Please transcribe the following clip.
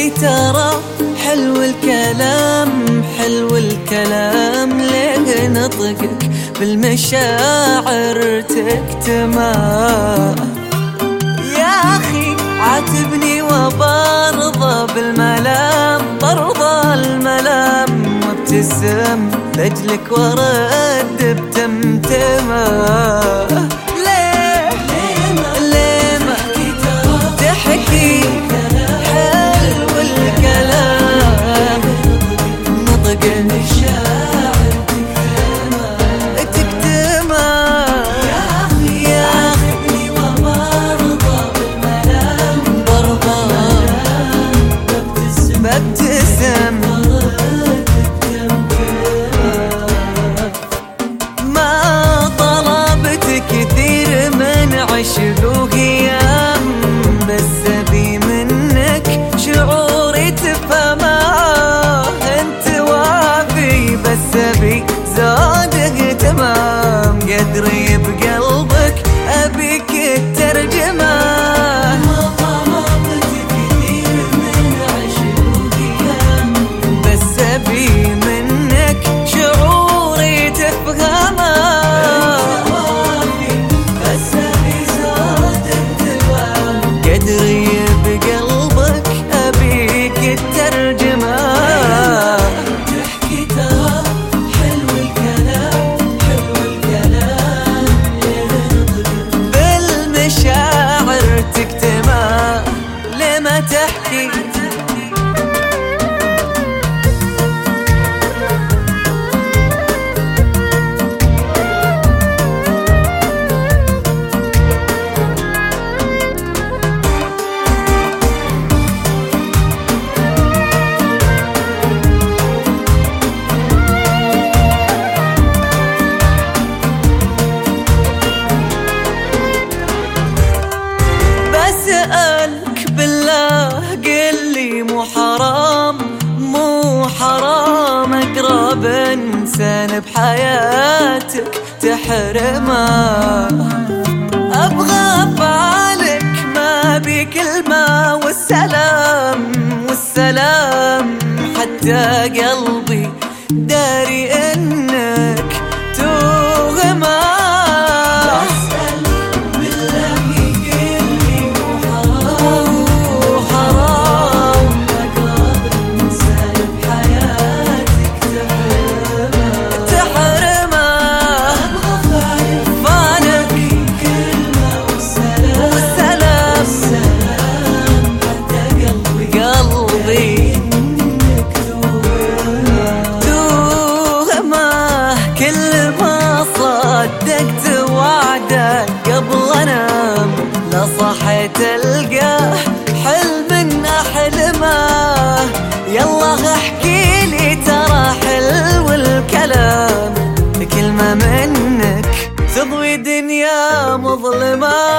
تحكي ترى حلو الكلام، حلو الكلام ليه نطقك بالمشاعر تكتمه. يا أخي عاتبني وبرضى بالملام، برضى الملام وابتسم لأجلك ورد بتمتمه. ليه ما تحكي حلو الكلام، نطق المشاعر تكتمه. يا أخي وبرضى بالملام، برضى ببتسم ما طلبت كثير من عشق وقيام، بس أبي منك شعوري تفهمه. انت وافي بس أبي زوده تمام، قدري بقلبك أبيك الترجمة. ما طلبت كثير من عشق وقيام، بس أبي منك شعوري تفهمه. قدري بقلبك أبيك الترجمة. تحكي ترى حلو الكلام، حلو الكلام بالمشاعر تكتمه. ليه ما تحكي أسألك بالله قل لي مو حرام، مو حرام أقرب إنسان بحياتك تحرمه. أبغى أفعالك ما بي كلمة، والسلام والسلام حتى قلبي داري إنك توهمه. صدقت وعدك قبل انام، لا صحيت القاه حلم احلمه. يلا احكي لي ترى حلو الكلام، كلمة منك تضوي دنيا مظلمة.